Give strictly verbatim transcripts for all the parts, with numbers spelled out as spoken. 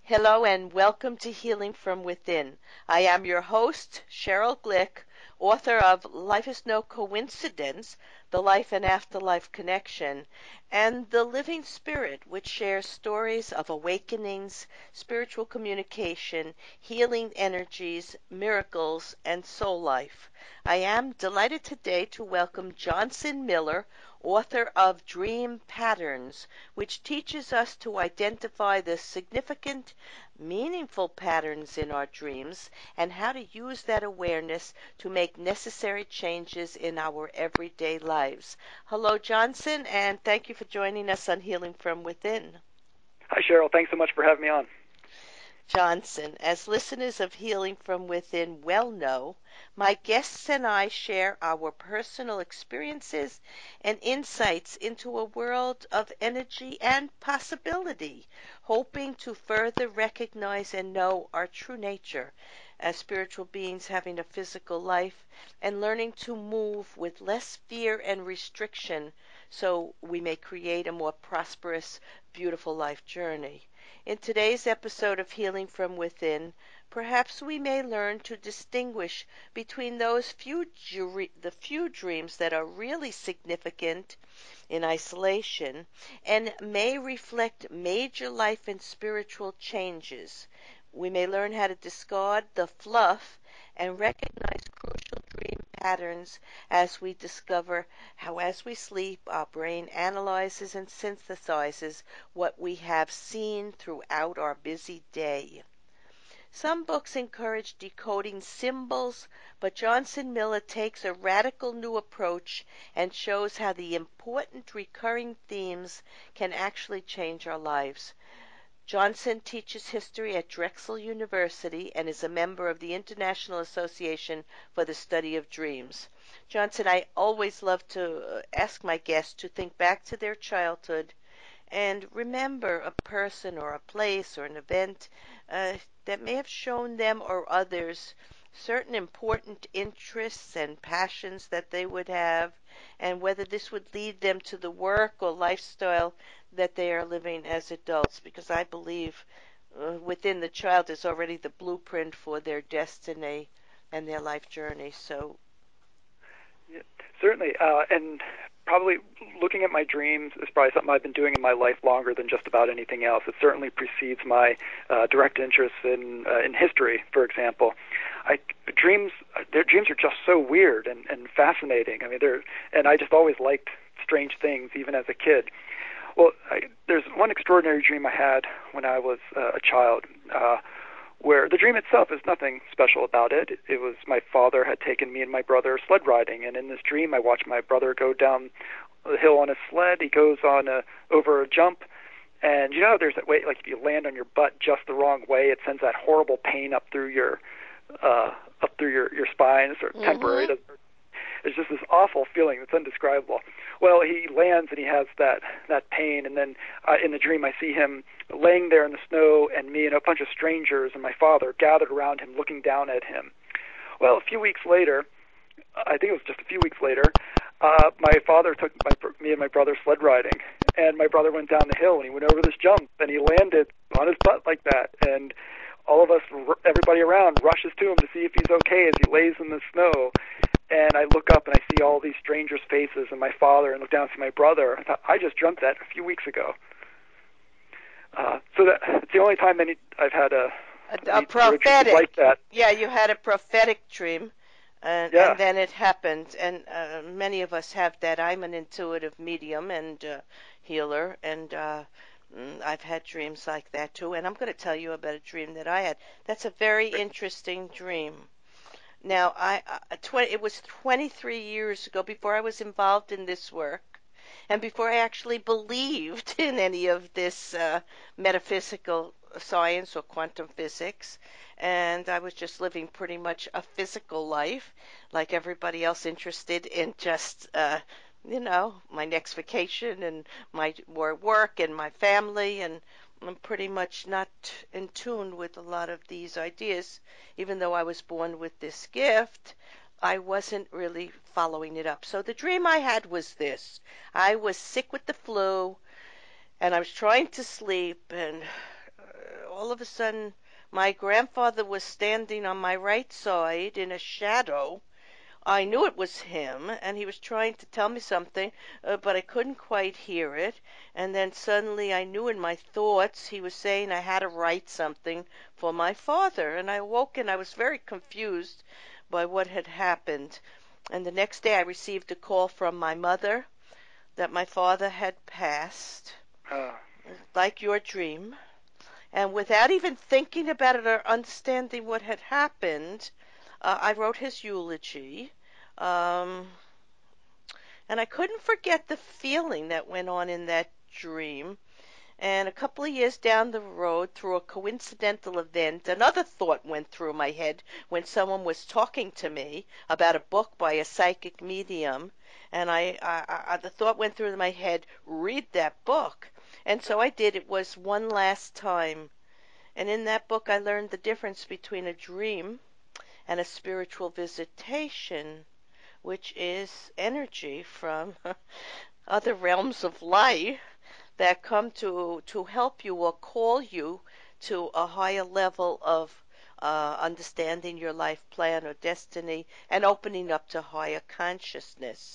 Hello and welcome to Healing from Within. I am your host, Cheryl Glick, author of Life is No Coincidence, The Life and Afterlife Connection, and The Living Spirit, which shares stories of awakenings, spiritual communication, healing energies, miracles, and soul life. I am delighted today to welcome Johnson Miller, author of Dream Patterns, which teaches us to identify the significant, meaningful patterns in our dreams and how to use that awareness to make necessary changes in our everyday lives. Hello, Johnson, and thank you for joining us on Healing from Within. Hi, Cheryl. Thanks so much for having me on. Johnson, as listeners of Healing from Within well know, my guests and I share our personal experiences and insights into a world of energy and possibility, hoping to further recognize and know our true nature as spiritual beings having a physical life and learning to move with less fear and restriction so we may create a more prosperous, beautiful life journey. In today's episode of Healing from Within, perhaps we may learn to distinguish between those few the few dreams that are really significant in isolation and may reflect major life and spiritual changes. We may learn how to discard the fluff and recognize crucial dream patterns as we discover how, as we sleep, our brain analyzes and synthesizes what we have seen throughout our busy day. Some books encourage decoding symbols, but Johnson Miller takes a radical new approach and shows how the important recurring themes can actually change our lives. Johnson teaches history at Drexel University and is a member of the International Association for the Study of Dreams. Johnson, I always love to ask my guests to think back to their childhood and remember a person or a place or an event uh, that may have shown them or others certain important interests and passions that they would have, and whether this would lead them to the work or lifestyle that they are living as adults, because I believe uh, within the child is already the blueprint for their destiny and their life journey. So, yeah, certainly, uh, and probably looking at my dreams is probably something I've been doing in my life longer than just about anything else. It certainly precedes my uh, direct interest in uh, in history, for example. I, dreams, their dreams are just so weird and, and fascinating. I mean, they're and I just always liked strange things, even as a kid. Well, I, there's one extraordinary dream I had when I was uh, a child, uh, where the dream itself is nothing special about it. It was my father had taken me and my brother sled riding, and in this dream I watched my brother go down the hill on a sled. He goes on a, over a jump, and you know there's that way, like if you land on your butt just the wrong way, it sends that horrible pain up through your uh, up through your, your spine. It's sort of temporary. mm-hmm. It's just this awful feeling that's indescribable. Well, he lands and he has that that pain, and then uh, in the dream I see him laying there in the snow, and me and a bunch of strangers and my father gathered around him, looking down at him. Well, a few weeks later, I think it was just a few weeks later, uh, my father took my, me and my brother sled riding, and my brother went down the hill and he went over this jump and he landed on his butt like that, and all of us, everybody around, rushes to him to see if he's okay as he lays in the snow. And I look up and I see all these strangers' faces and my father, and look down and see my brother. I thought, I just dreamt that a few weeks ago. Uh, so that it's the only time any I've had a, a, a prophetic like that. Yeah, you had a prophetic dream, and, yeah. and then it happened. And uh, many of us have that. I'm an intuitive medium and uh, healer, and uh, I've had dreams like that too. And I'm going to tell you about a dream that I had. That's a very interesting dream. Now, I uh, twenty, it was twenty-three years ago before I was involved in this work, and before I actually believed in any of this uh, metaphysical science or quantum physics. And I was just living pretty much a physical life, like everybody else, interested in just, uh, you know, my next vacation and my more work and my family, and I'm pretty much not in tune with a lot of these ideas. Even though I was born with this gift, I wasn't really following it up. So the dream I had was this. I was sick with the flu, and I was trying to sleep, and uh, all all of a sudden my grandfather was standing on my right side in a shadow. I knew it was him, and he was trying to tell me something, uh, but I couldn't quite hear it. And then suddenly I knew in my thoughts he was saying I had to write something for my father. And I woke and I was very confused by what had happened. And the next day I received a call from my mother that my father had passed, Uh, like your dream. And without even thinking about it or understanding what had happened, uh, I wrote his eulogy. Um, and I couldn't forget the feeling that went on in that dream. And a couple of years down the road, through a coincidental event, another thought went through my head when someone was talking to me about a book by a psychic medium. And I, I, I the thought went through my head, read that book. And so I did. It was One Last Time. And in that book, I learned the difference between a dream and a spiritual visitation, which is energy from other realms of life that come to to help you or call you to a higher level of uh, understanding your life plan or destiny and opening up to higher consciousness.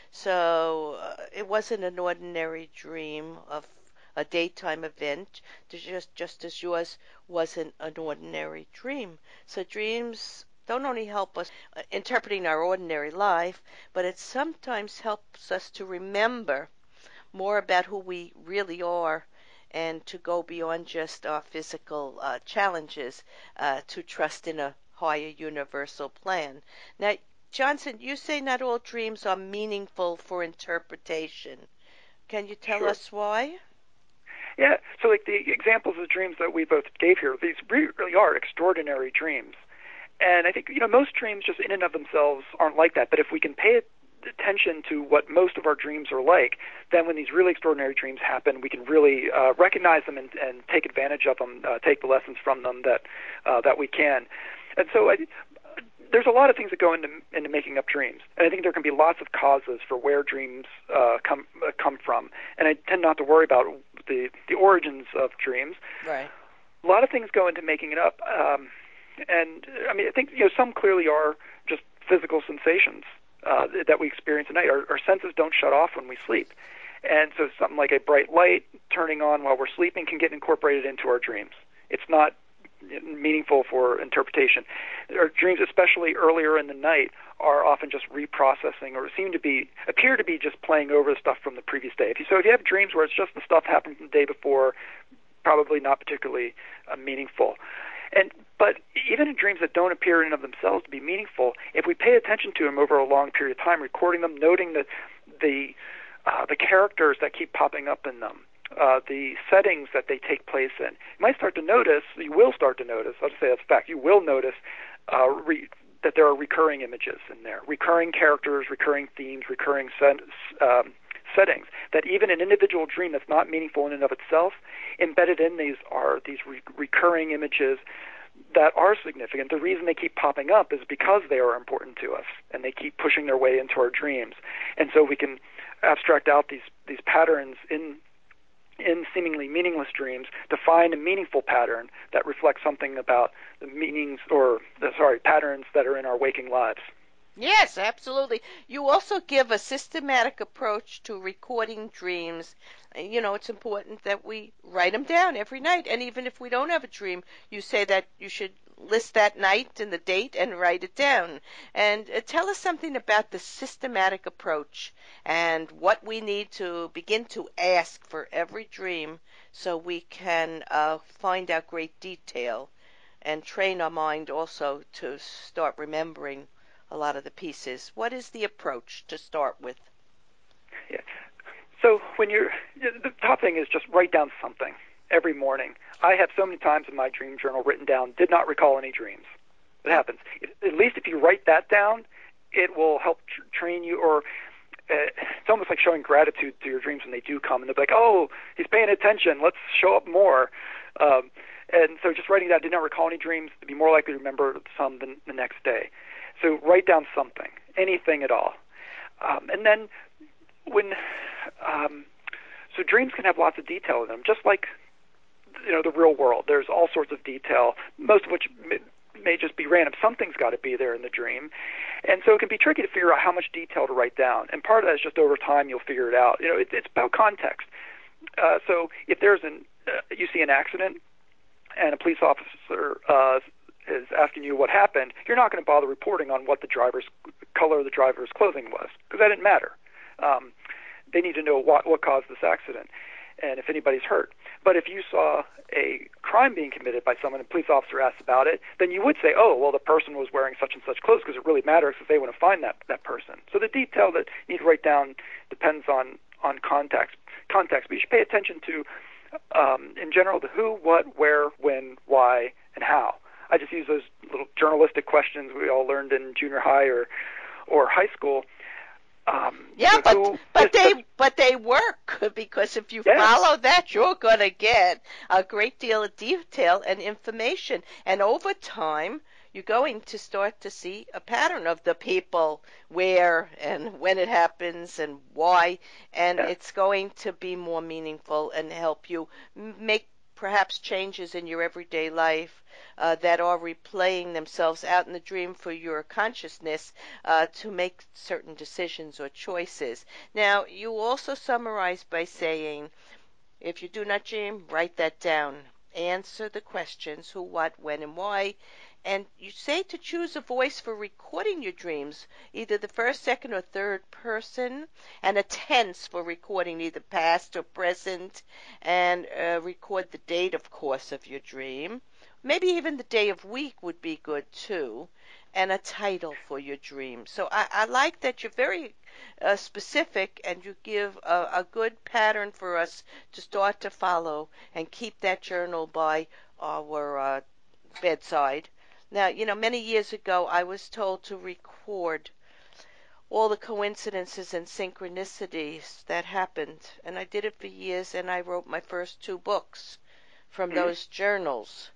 So uh, it wasn't an ordinary dream of a daytime event, just just as yours wasn't an ordinary dream. So dreams don't only help us uh, interpreting our ordinary life, but it sometimes helps us to remember more about who we really are and to go beyond just our physical uh, challenges uh, to trust in a higher universal plan. Now, Johnson, you say not all dreams are meaningful for interpretation. Can you tell sure. us why? Yeah, so like the examples of dreams that we both gave here, these really are extraordinary dreams. And I think, you know, most dreams just in and of themselves aren't like that. But if we can pay attention to what most of our dreams are like, then when these really extraordinary dreams happen, we can really uh, recognize them and, and take advantage of them, uh, take the lessons from them that uh, that we can. And so I, there's a lot of things that go into into making up dreams, and I think there can be lots of causes for where dreams uh, come uh, come from. And I tend not to worry about the the origins of dreams. Right. A lot of things go into making it up, um, and I mean, I think, you know, some clearly are just physical sensations uh, that we experience at night. Our, our senses don't shut off when we sleep, and so something like a bright light turning on while we're sleeping can get incorporated into our dreams. It's not meaningful for interpretation. Our dreams, especially earlier in the night, are often just reprocessing, or seem to be appear to be just playing over the stuff from the previous day. If you, so if you have dreams where it's just the stuff happened from the day before, probably not particularly uh, meaningful. And but even in dreams that don't appear in and of themselves to be meaningful, if we pay attention to them over a long period of time, recording them, noting the the uh, the characters that keep popping up in them, uh, the settings that they take place in, you might start to notice. You will start to notice. I'll just say that's a fact. You will notice uh, re- that there are recurring images in there, recurring characters, recurring themes, recurring sen- um, settings, that even an individual dream that's not meaningful in and of itself, embedded in these are these re- recurring images that are significant. The reason they keep popping up is because they are important to us, and they keep pushing their way into our dreams. And so we can abstract out these these patterns in in seemingly meaningless dreams to find a meaningful pattern that reflects something about the meanings, or the, sorry, patterns that are in our waking lives. Yes, absolutely. You also give a systematic approach to recording dreams. You know, it's important that we write them down every night. And even if we don't have a dream, you say that you should list that night and the date and write it down. And uh, tell us something about the systematic approach and what we need to begin to ask for every dream so we can uh, find out great detail and train our mind also to start remembering a lot of the pieces. What is the approach to start with? Yeah. So when you're, the top thing is just write down something every morning. I have so many times in my dream journal written down, did not recall any dreams. It happens. At least if you write that down, it will help tr- train you, or uh, it's almost like showing gratitude to your dreams when they do come, and they'll be like, oh, he's paying attention, let's show up more. Um, and so just writing that, did not recall any dreams, to be more likely to remember some the, the next day. So write down something, anything at all. Um, and then when, um, so dreams can have lots of detail in them, just like you know, the real world. There's all sorts of detail, most of which may, may just be random. Something's got to be there in the dream. And so it can be tricky to figure out how much detail to write down. And part of that is just over time you'll figure it out. You know, it, it's about context. Uh, so if there's an, uh, you see an accident and a police officer uh, is asking you what happened, you're not going to bother reporting on what the driver's color of the driver's clothing was, because that didn't matter. Um, they need to know what, what caused this accident and if anybody's hurt. But if you saw a crime being committed by someone and a police officer asks about it, then you would say, oh, well, the person was wearing such and such clothes, because it really matters because they want to find that, that person. So the detail that you need to write down depends on, on context, context. But you should pay attention to, um, in general, the who, what, where, when, why, and how. I just use those little journalistic questions we all learned in junior high or or high school. Um, yeah, you know, but who, but they such, but they work, because if you yeah. follow that, you're going to get a great deal of detail and information, and over time you're going to start to see a pattern of the people, where and when it happens and why, and Yeah. it's going to be more meaningful and help you make perhaps changes in your everyday life uh, that are replaying themselves out in the dream for your consciousness uh, to make certain decisions or choices. Now, you also summarize by saying, if you do not dream, write that down. Answer the questions who, what, when, and why. And you say to choose a voice for recording your dreams, either the first, second, or third person, and a tense for recording either past or present, and uh, record the date, of course, of your dream. Maybe even the day of week would be good too, and a title for your dream. So I, I like that you're very uh, specific, and you give a, a good pattern for us to start to follow and keep that journal by our uh, bedside. Now, you know, many years ago, I was told to record all the coincidences and synchronicities that happened, and I did it for years, and I wrote my first two books from Mm-hmm. those journals.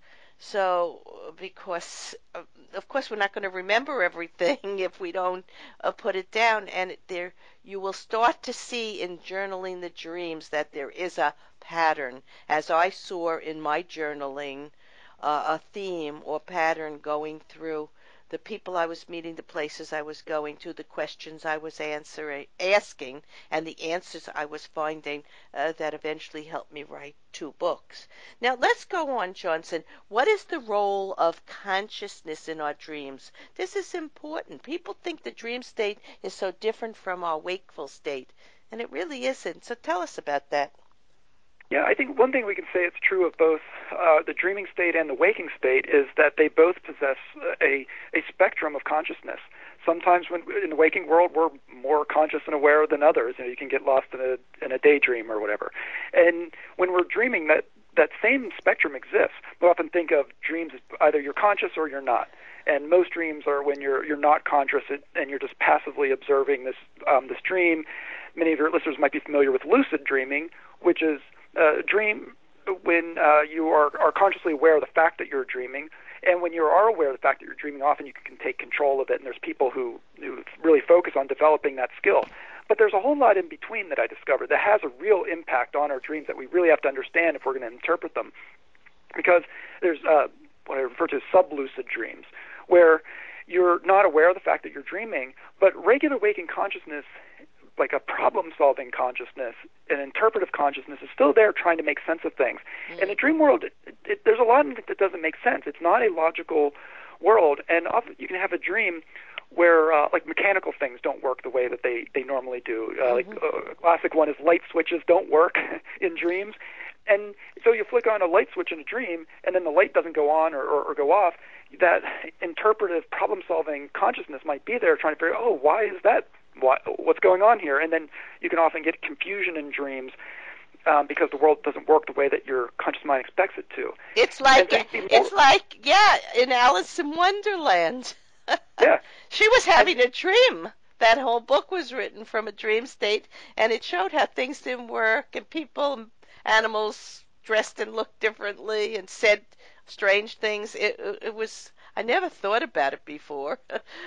So, because, uh, of course, we're not going to remember everything if we don't uh, put it down, and there you will start to see in journaling the dreams that there is a pattern, as I saw in my journaling, uh, a theme or pattern going through the people I was meeting, the places I was going to, the questions I was answering, asking, and the answers I was finding uh, that eventually helped me write two books. Now, let's go on, Johnson. What is the role of consciousness in our dreams? This is important. People think the dream state is so different from our wakeful state, and it really isn't. So tell us about that. Yeah, I think one thing we can say it's true of both uh, the dreaming state and the waking state is that they both possess a, a spectrum of consciousness. Sometimes when in the waking world we're more conscious and aware than others. You know, you can get lost in a in a daydream or whatever. And when we're dreaming, that that same spectrum exists. We often think of dreams as either you're conscious or you're not. And most dreams are when you're you're not conscious and you're just passively observing this um, this dream. Many of your listeners might be familiar with lucid dreaming, which is a dream when uh, you are, are consciously aware of the fact that you're dreaming. And when you are aware of the fact that you're dreaming, often you can take control of it, and there's people who, who really focus on developing that skill. But there's a whole lot in between that I discovered that has a real impact on our dreams that we really have to understand if we're going to interpret them. Because there's uh, what I refer to as sub-lucid dreams, where you're not aware of the fact that you're dreaming, but regular waking consciousness, like a problem-solving consciousness, an interpretive consciousness, is still there trying to make sense of things. Mm. In the dream world, it, it, there's a lot in it that doesn't make sense. It's not a logical world, and often you can have a dream where, uh, like, mechanical things don't work the way that they, they normally do. Uh, mm-hmm. Like uh, a classic one is light switches don't work in dreams. And so you flick on a light switch in a dream, and then the light doesn't go on or, or, or go off. That interpretive problem-solving consciousness might be there trying to figure out, oh, why is that? What, what's going on here? And then you can often get confusion in dreams um, because the world doesn't work the way that your conscious mind expects it to. It's like it's like yeah, in Alice in Wonderland. Yeah, she was having a dream. That whole book was written from a dream state, and it showed how things didn't work, and people, and animals dressed and looked differently, and said strange things. It, it was. I never thought about it before,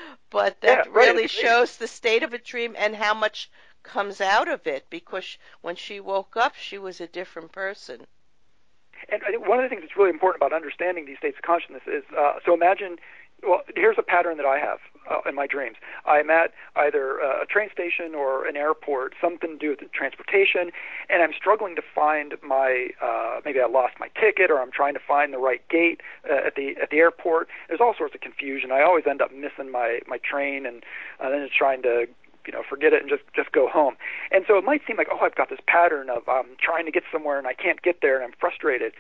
but that yeah, really right. shows the state of a dream and how much comes out of it, because when she woke up, she was a different person. And I think one of the things that's really important about understanding these states of consciousness is, uh, so imagine, well, here's a pattern that I have uh, in my dreams. I'm at either a train station or an airport, something to do with transportation, and I'm struggling to find my, uh, maybe I lost my ticket, or I'm trying to find the right gate uh, at the at the airport. There's all sorts of confusion. I always end up missing my, my train, and uh, then just trying to you know, forget it and just, just go home. And so it might seem like, oh, I've got this pattern of um, trying to get somewhere and I can't get there and I'm frustrated.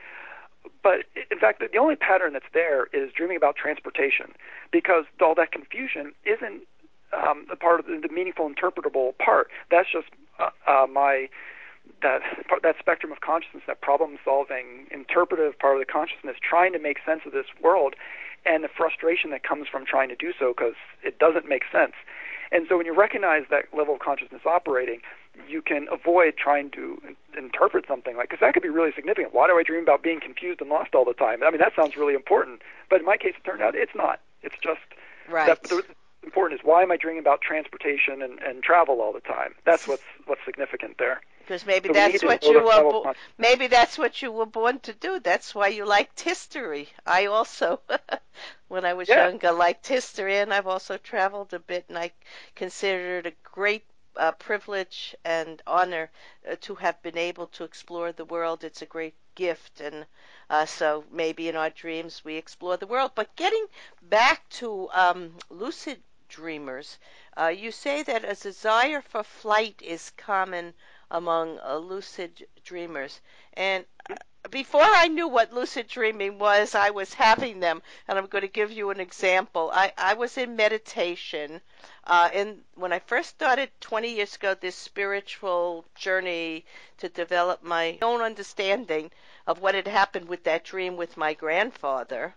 But in fact, the only pattern that's there is dreaming about transportation, because all that confusion isn't um, a part of the, the meaningful, interpretable part. That's just uh, uh, my that that spectrum of consciousness, that problem-solving, interpretive part of the consciousness, trying to make sense of this world, and the frustration that comes from trying to do so because it doesn't make sense. And so when you recognize that level of consciousness operating, you can avoid trying to interpret something like, because that could be really significant. Why do I dream about being confused and lost all the time? I mean, that sounds really important. But in my case, it turned out it's not. It's just right. That, the, important is, why am I dreaming about transportation and, and travel all the time? That's what's what's significant there. Because maybe so that's what you were bo- maybe that's what you were born to do. That's why you liked history. I also, when I was yeah. younger, liked history, and I've also traveled a bit, and I consider it a great uh, privilege and honor uh, to have been able to explore the world. It's a great gift, and uh, so maybe in our dreams we explore the world. But getting back to um, lucid dreamers, uh, you say that a desire for flight is common among uh, lucid dreamers. And uh, before I knew what lucid dreaming was, I was having them, and I'm going to give you an example. I, I was in meditation, uh, and when I first started twenty years ago, this spiritual journey to develop my own understanding of what had happened with that dream with my grandfather,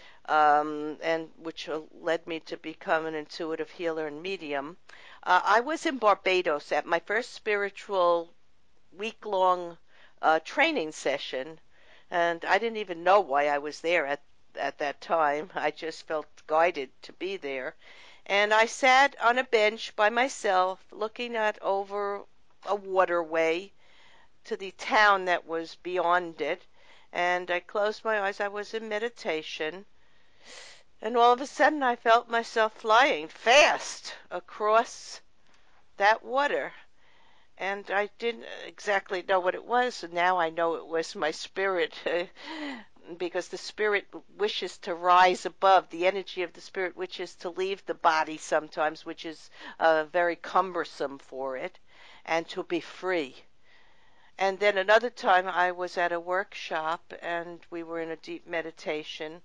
um, and which led me to become an intuitive healer and medium. Uh, I was in Barbados at my first spiritual week-long uh, training session, and I didn't even know why I was there at at that time. I just felt guided to be there. And I sat on a bench by myself, looking at over a waterway to the town that was beyond it, and I closed my eyes. I was in meditation, and all of a sudden I felt myself flying fast across that water. And I didn't exactly know what it was, and now I know it was my spirit, because the spirit wishes to rise above. The energy of the spirit wishes to leave the body sometimes, which is uh, very cumbersome for it, and to be free. And then another time I was at a workshop, and we were in a deep meditation,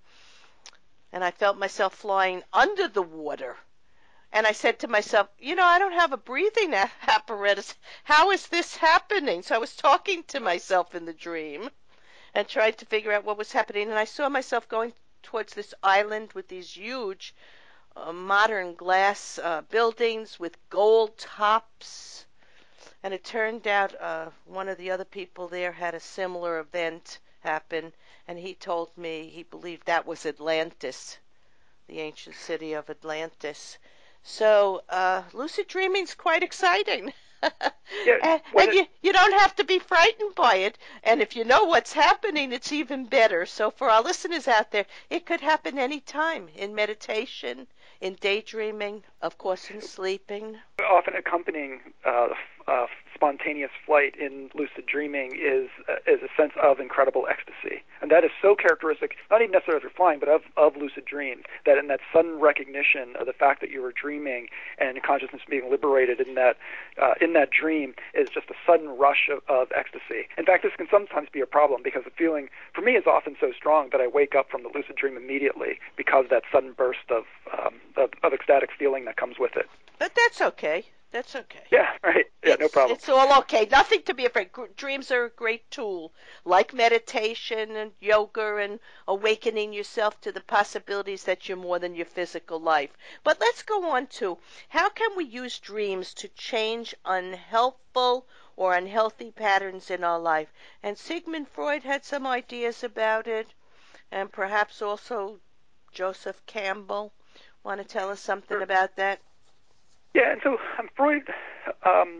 and I felt myself flying under the water. And I said to myself, you know, I don't have a breathing apparatus. How is this happening? So I was talking to myself in the dream and tried to figure out what was happening. And I saw myself going towards this island with these huge uh, modern glass uh, buildings with gold tops. And it turned out uh, one of the other people there had a similar event happen. And he told me he believed that was Atlantis, the ancient city of Atlantis. So uh, lucid dreaming is quite exciting. yeah, and and you, you don't have to be frightened by it. And if you know what's happening, it's even better. So for our listeners out there, it could happen any time, in meditation, in daydreaming, of course in sleeping. Often accompanying uh, uh, spontaneous flight in lucid dreaming is uh, is a sense of incredible ecstasy, and that is so characteristic, not even necessarily of flying, but of, of lucid dreams. That in that sudden recognition of the fact that you were dreaming and consciousness being liberated in that uh, in that dream is just a sudden rush of, of ecstasy. In fact, this can sometimes be a problem because the feeling for me is often so strong that I wake up from the lucid dream immediately because of that sudden burst of um, of, of ecstatic feeling that comes with it. But that's okay. That's okay. Yeah, right. Yeah, it's, no problem. It's all okay. Nothing to be afraid. Dreams are a great tool, like meditation and yoga and awakening yourself to the possibilities that you're more than your physical life. But let's go on to, how can we use dreams to change unhelpful or unhealthy patterns in our life? And Sigmund Freud had some ideas about it, and perhaps also Joseph Campbell. Want to tell us something Sure. about that? Yeah, and so um, Freud, um,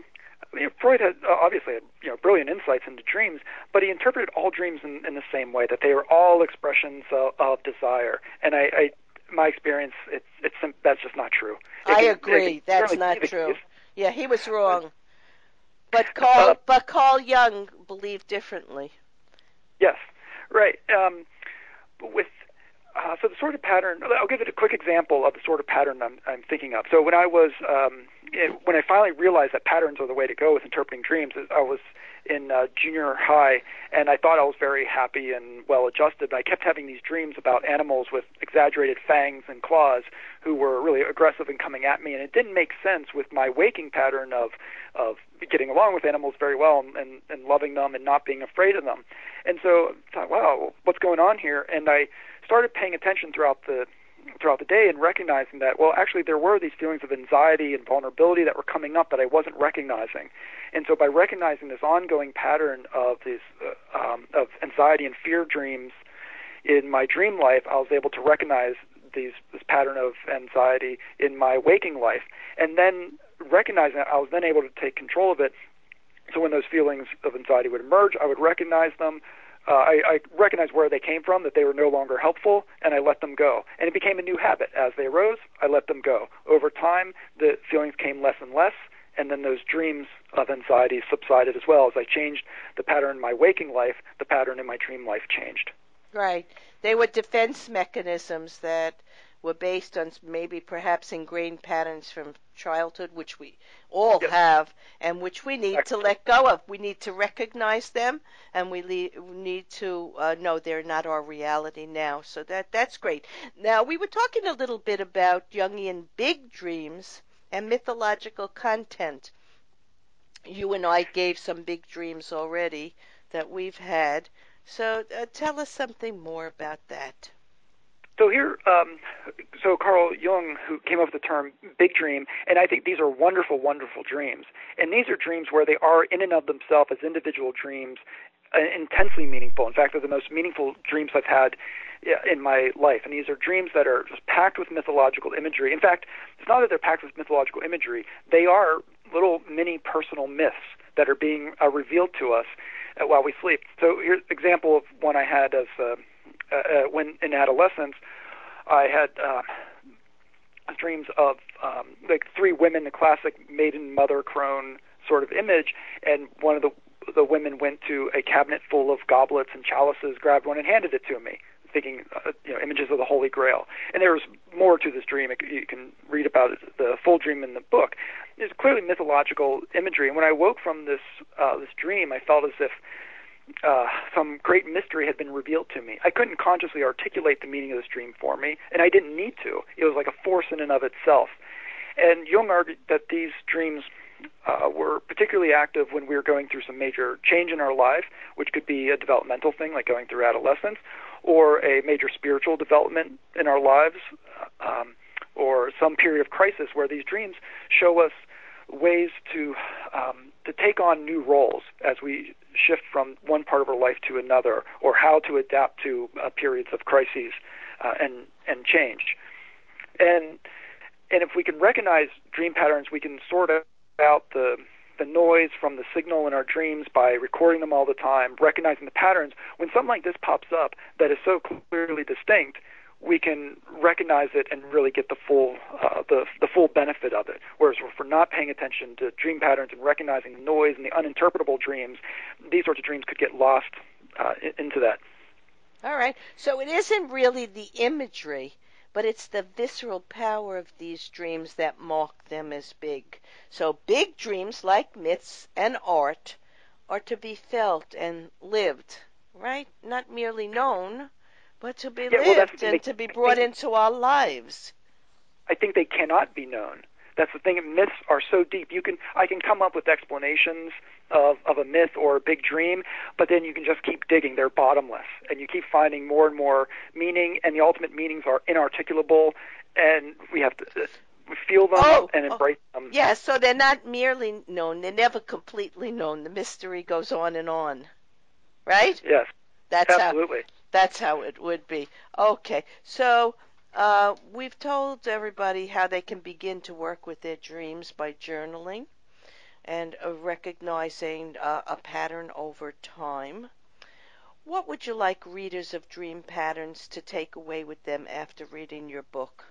you know, Freud had uh, obviously had, you know, brilliant insights into dreams, but he interpreted all dreams in, in the same way, that they were all expressions of, of desire. And I, I, my experience, it's, it's that's just not true. It I can, agree. it That's not true. Case. Yeah, he was wrong. But Carl, uh, but Carl Jung believed differently. Yes, right. Um, with uh, so the sort of pattern, I'll give it a quick example of the sort of pattern I'm, I'm thinking of. So when I was, um, it, when I finally realized that patterns are the way to go with interpreting dreams, I was in uh, junior high, and I thought I was very happy and well-adjusted. I kept having these dreams about animals with exaggerated fangs and claws who were really aggressive and coming at me, and it didn't make sense with my waking pattern of of getting along with animals very well and, and, and loving them and not being afraid of them. And so I thought, wow, what's going on here? And I started paying attention throughout the throughout the day and recognizing that, well, actually there were these feelings of anxiety and vulnerability that were coming up that I wasn't recognizing. And so by recognizing this ongoing pattern of these uh, um, of anxiety and fear dreams in my dream life, I was able to recognize these this pattern of anxiety in my waking life. And then recognizing that, I was then able to take control of it. So when those feelings of anxiety would emerge, I would recognize them. Uh, I, I recognized where they came from, that they were no longer helpful, and I let them go. And it became a new habit. As they arose, I let them go. Over time, the feelings came less and less, and then those dreams of anxiety subsided as well. As I changed the pattern in my waking life, the pattern in my dream life changed. Right. They were defense mechanisms that were based on maybe perhaps ingrained patterns from childhood, which we all Yes. have, and which we need Excellent. to let go of. We need to recognize them, and we le- need to uh, know they're not our reality now. So that that's great. Now, we were talking a little bit about Jungian big dreams and mythological content. You and I gave some big dreams already that we've had. So uh, tell us something more about that. So here, um, so Carl Jung, who came up with the term big dream, and I think these are wonderful, wonderful dreams. And these are dreams where they are in and of themselves as individual dreams, uh, intensely meaningful. In fact, they're the most meaningful dreams I've had in my life. And these are dreams that are just packed with mythological imagery. In fact, it's not that they're packed with mythological imagery. They are little mini personal myths that are being uh, revealed to us uh, while we sleep. So here's an example of one I had as uh, uh, when in adolescence. I had uh, dreams of um, like three women, the classic maiden mother crone sort of image, and one of the the women went to a cabinet full of goblets and chalices, grabbed one and handed it to me, thinking, uh, you know, images of the Holy Grail. And there was more to this dream. You can read about it, the full dream in the book. There's clearly mythological imagery. And when I woke from this uh, this dream, I felt as if uh, some great mystery had been revealed to me. I couldn't consciously articulate the meaning of this dream for me, and I didn't need to. It was like a force in and of itself. And Jung argued that these dreams uh, were particularly active when we were going through some major change in our life, which could be a developmental thing like going through adolescence, or a major spiritual development in our lives, um, or some period of crisis where these dreams show us ways to um, to take on new roles as we shift from one part of our life to another, or how to adapt to uh, periods of crises uh, and and change. And and if we can recognize dream patterns, we can sort out the the noise from the signal in our dreams by recording them all the time, recognizing the patterns. When something like this pops up that is so clearly distinct, we can recognize it and really get the full uh, the the full benefit of it. Whereas if we're not paying attention to dream patterns and recognizing the noise and the uninterpretable dreams, these sorts of dreams could get lost uh, into that. All right. So it isn't really the imagery, but it's the visceral power of these dreams that mark them as big. So big dreams, like myths and art, are to be felt and lived, right? Not merely known, but to be Yeah, well, lived and they, to be brought into our lives. I think they cannot be known. That's the thing. Myths are so deep. You can, I can come up with explanations of, of a myth or a big dream, but then you can just keep digging. They're bottomless, and you keep finding more and more meaning, and the ultimate meanings are inarticulable, and we have to uh, feel them oh, and embrace oh, them. Yeah, so they're not merely known. They're never completely known. The mystery goes on and on, right? Yes, That's absolutely. How, that's how it would be. Okay, so uh, we've told everybody how they can begin to work with their dreams by journaling. and uh, recognizing uh, a pattern over time. What would you like readers of Dream Patterns to take away with them after reading your book?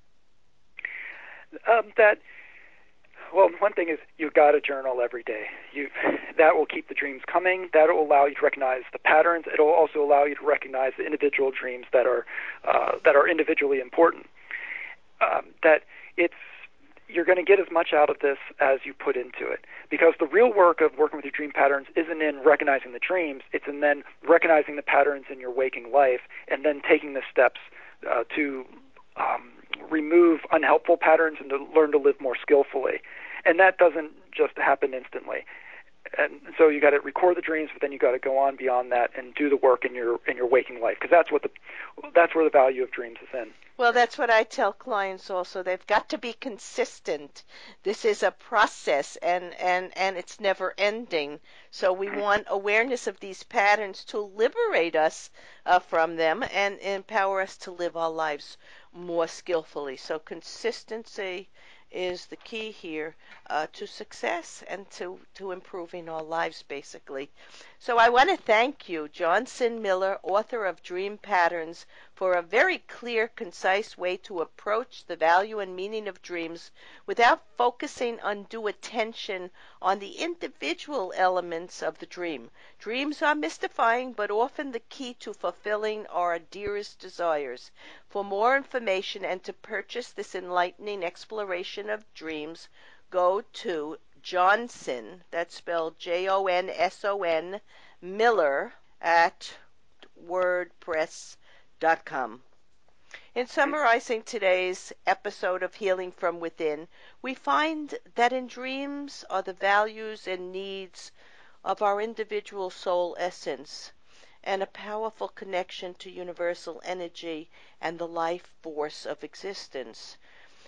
Um, that Well, one thing is you've got to journal every day. You that will keep the dreams coming. That will allow you to recognize the patterns. It will also allow you to recognize the individual dreams that are uh, that are individually important. Um, that it's you're going to get as much out of this as you put into it. Because the real work of working with your dream patterns isn't in recognizing the dreams. It's in then recognizing the patterns in your waking life and then taking the steps uh, to um, remove unhelpful patterns and to learn to live more skillfully. And that doesn't just happen instantly. And so you got to record the dreams, but then you got to go on beyond that and do the work in your in your waking life, because that's what the that's where the value of dreams is in. Well, that's what I tell clients also. They've got to be consistent. This is a process, and, and, and it's never ending. So we want awareness of these patterns to liberate us uh, from them and empower us to live our lives more skillfully. So consistency is the key here uh, to success and to, to improving our lives, basically. So I want to thank you, Johnson Miller, author of Dream Patterns, for a very clear, concise way to approach the value and meaning of dreams without focusing undue attention on the individual elements of the dream. Dreams are mystifying, but often the key to fulfilling our dearest desires. For more information and to purchase this enlightening exploration of dreams, go to Johnson, that's spelled J O N S O N, Miller, at wordpress dot com. In summarizing today's episode of Healing from Within, we find that in dreams are the values and needs of our individual soul essence and a powerful connection to universal energy and the life force of existence.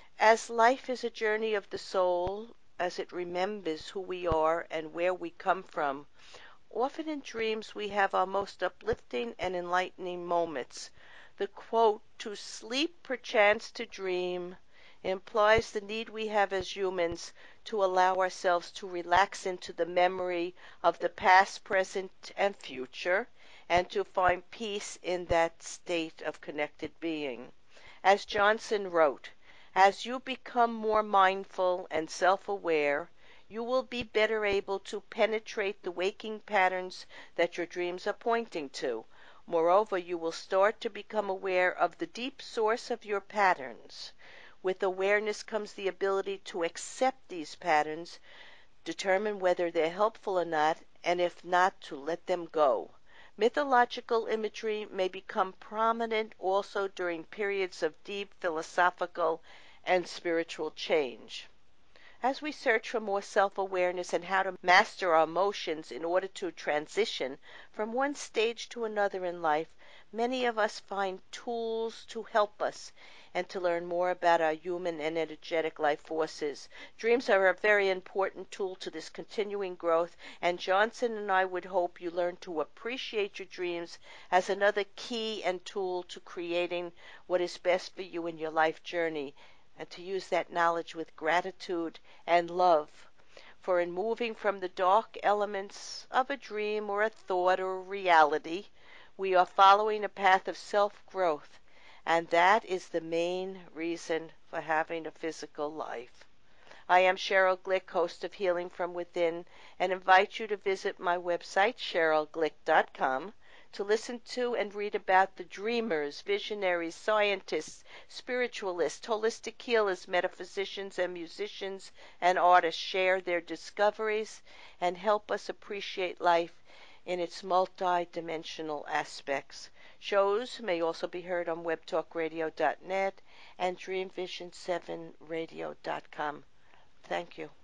As life is a journey of the soul, as it remembers who we are and where we come from, often in dreams we have our most uplifting and enlightening moments. The quote, "to sleep perchance to dream," implies the need we have as humans to allow ourselves to relax into the memory of the past, present, and future, and to find peace in that state of connected being. As Johnson wrote, "As you become more mindful and self-aware, you will be better able to penetrate the waking patterns that your dreams are pointing to. Moreover, you will start to become aware of the deep source of your patterns. With awareness comes the ability to accept these patterns, determine whether they're helpful or not, and if not, to let them go. Mythological imagery may become prominent also during periods of deep philosophical and spiritual change." As we search for more self-awareness and how to master our emotions in order to transition from one stage to another in life, many of us find tools to help us and to learn more about our human and energetic life forces. Dreams are a very important tool to this continuing growth, and Johnson and I would hope you learn to appreciate your dreams as another key and tool to creating what is best for you in your life journey, and to use that knowledge with gratitude and love. For in moving from the dark elements of a dream or a thought or a reality, we are following a path of self-growth, and that is the main reason for having a physical life. I am Cheryl Glick, host of Healing from Within, and invite you to visit my website, cheryl glick dot com, to listen to and read about the dreamers, visionaries, scientists, spiritualists, holistic healers, metaphysicians, and musicians and artists share their discoveries and help us appreciate life in its multi-dimensional aspects. Shows may also be heard on web talk radio dot net and dream vision seven radio dot com. Thank you.